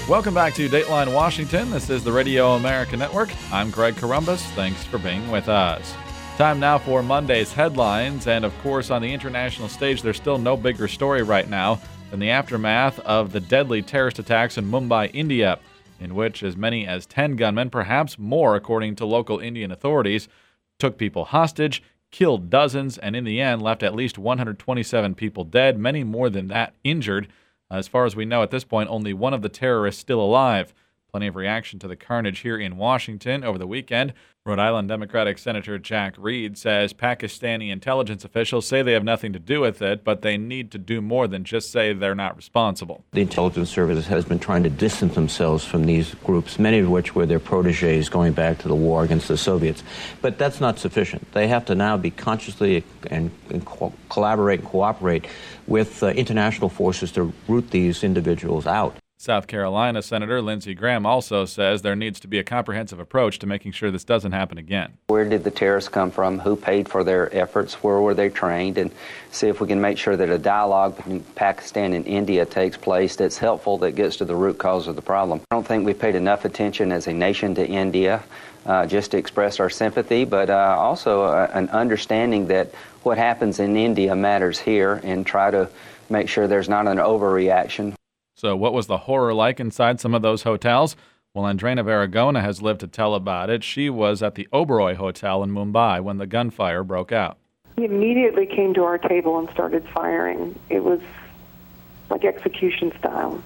Welcome back to Dateline Washington. This is the Radio America Network. I'm Greg Corombos. Thanks for being with us. Time now for Monday's headlines. And of course, on the international stage, there's still no bigger story right now than the aftermath of the deadly terrorist attacks in Mumbai, India, in which as many as 10 gunmen, perhaps more according to local Indian authorities, took people hostage, killed dozens, and in the end left at least 127 people dead, many more than that injured. As far as we know at this point, only one of the terrorists still alive. Plenty of reaction to the carnage here in Washington over the weekend. Rhode Island Democratic Senator Jack Reed says Pakistani intelligence officials say they have nothing to do with it, but they need to do more than just say they're not responsible. The intelligence service has been trying to distance themselves from these groups, many of which were their protégés going back to the war against the Soviets. But that's not sufficient. They have to now be consciously and collaborate and cooperate with international forces to root these individuals out. South Carolina Senator Lindsey Graham also says there needs to be a comprehensive approach to making sure this doesn't happen again. Where did the terrorists come from? Who paid for their efforts? Where were they trained? And see if we can make sure that a dialogue between Pakistan and India takes place that's helpful, that gets to the root cause of the problem. I don't think we paid enough attention as a nation to India just to express our sympathy, but also an understanding that what happens in India matters here, and try to make sure there's not an overreaction. So what was the horror like inside some of those hotels? Well, Andrena Varagona has lived to tell about it. She was at the Oberoi Hotel in Mumbai when the gunfire broke out. He immediately came to our table and started firing. It was like execution style.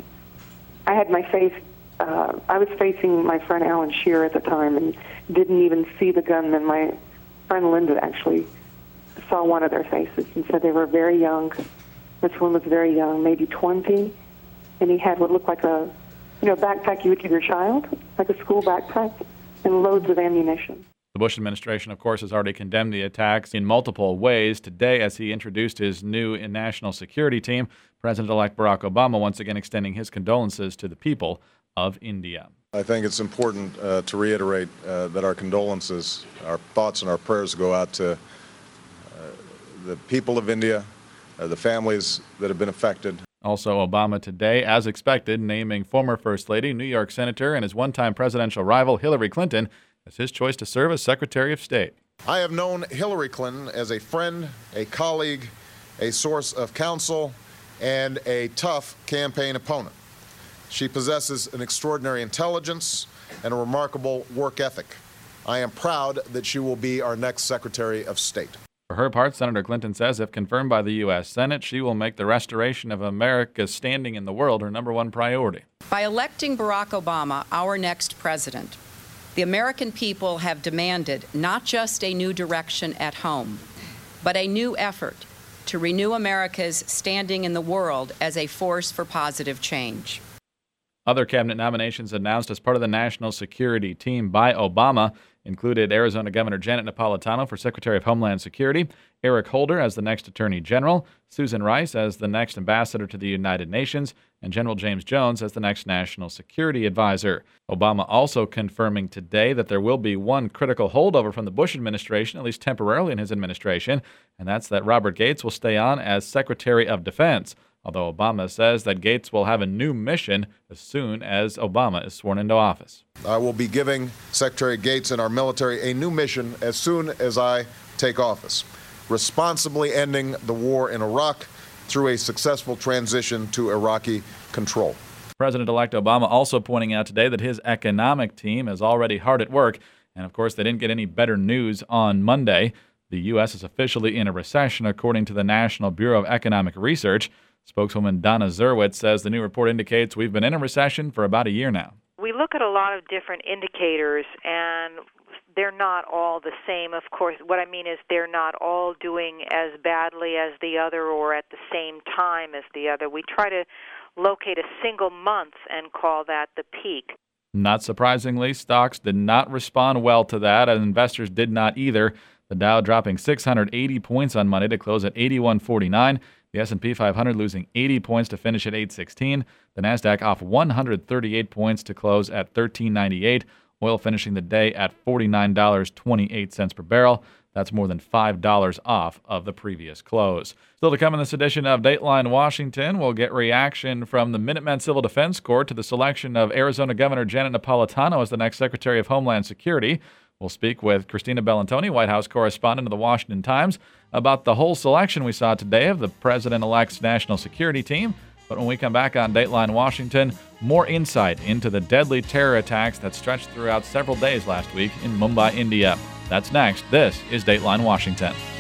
I had my face, I was facing my friend Alan Shearer at the time and didn't even see the gunman. My friend Linda actually saw one of their faces and said they were very young. This one was very young, maybe 20. And he had what looked like a, backpack you would give your child, like a school backpack, and loads of ammunition. The Bush administration, of course, has already condemned the attacks in multiple ways. Today, as he introduced his new national security team, President-elect Barack Obama once again extending his condolences to the people of India. I think it's important to reiterate that our condolences, our thoughts and our prayers go out to the people of India, the families that have been affected. Also, Obama today, as expected, naming former First Lady, New York Senator, and his one-time presidential rival, Hillary Clinton, as his choice to serve as Secretary of State. I have known Hillary Clinton as a friend, a colleague, a source of counsel, and a tough campaign opponent. She possesses an extraordinary intelligence and a remarkable work ethic. I am proud that she will be our next Secretary of State. For her part, Senator Clinton says if confirmed by the U.S. Senate, she will make the restoration of America's standing in the world her number one priority. By electing Barack Obama, our next president, the American people have demanded not just a new direction at home, but a new effort to renew America's standing in the world as a force for positive change. Other cabinet nominations announced as part of the national security team by Obama included Arizona Governor Janet Napolitano for Secretary of Homeland Security, Eric Holder as the next Attorney General, Susan Rice as the next Ambassador to the United Nations, and General James Jones as the next National Security Advisor. Obama also confirming today that there will be one critical holdover from the Bush administration, at least temporarily in his administration, and that's that Robert Gates will stay on as Secretary of Defense. Although Obama says that Gates will have a new mission as soon as Obama is sworn into office. I will be giving Secretary Gates and our military a new mission as soon as I take office, responsibly ending the war in Iraq through a successful transition to Iraqi control. President-elect Obama also pointing out today that his economic team is already hard at work, and of course they didn't get any better news on Monday. The U.S. is officially in a recession, according to the National Bureau of Economic Research. Spokeswoman Donna Zerwitz says the new report indicates we've been in a recession for about a year now. We look at a lot of different indicators, and they're not all the same. Of course, what I mean is they're not all doing as badly as the other or at the same time as the other. We try to locate a single month and call that the peak. Not surprisingly, stocks did not respond well to that, and investors did not either. The Dow dropping 680 points on Monday to close at 8149. The S&P 500 losing 80 points to finish at 816. The Nasdaq off 138 points to close at 1398. Oil finishing the day at $49.28 per barrel. That's more than $5 off of the previous close. Still to come in this edition of Dateline Washington, we'll get reaction from the Minutemen Civil Defense Corps to the selection of Arizona Governor Janet Napolitano as the next Secretary of Homeland Security. We'll speak with Christina Bellantoni, White House correspondent of the Washington Times, about the whole selection we saw today of the President-elect's national security team. But when we come back on Dateline Washington, more insight into the deadly terror attacks that stretched throughout several days last week in Mumbai, India. That's next. This is Dateline Washington.